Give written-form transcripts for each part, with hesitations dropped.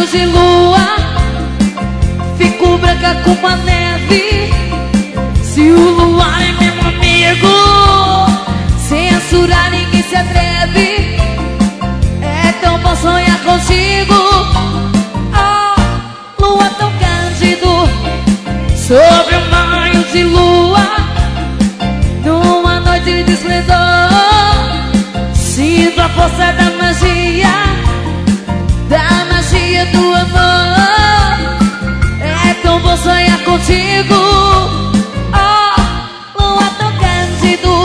raios de lua, fico branca como a neve. Se o luar é meu amigo, censurar ninguém se atreve. É tão bom sonhar contigo, oh, lua tão cândido. Sobre um raio de lua, numa noite de esplendor, sinto a força da magia do amor. É tão bom sonhar contigo, oh, lua tão cândido.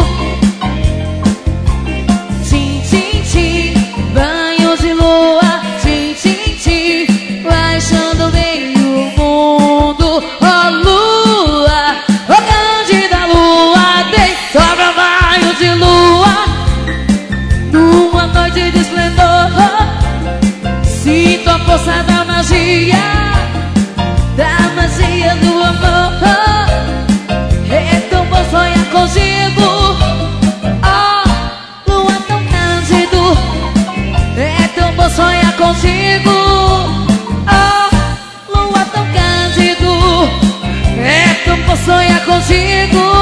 Tchim, tchim, tchim, banho de lua. Tchim, tchim, tchim, baixando bem o mundo. Oh, lua, oh, cândida lua, tem sobre o banho de lua, numa noite de esplendor. Sinto a força da magia do amor. É tão bom sonhar contigo, oh, lua tão cândido. É tão bom sonhar contigo, oh, lua tão cândido. É tão bom sonhar contigo.